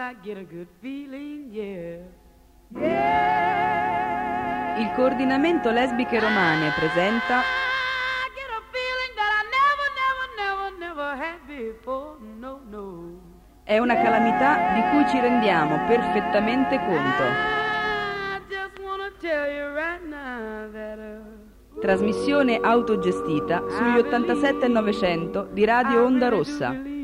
Il coordinamento lesbiche romane presenta È una calamità di cui ci rendiamo perfettamente conto. Trasmissione autogestita sugli 87 e 900 di Radio Onda Rossa.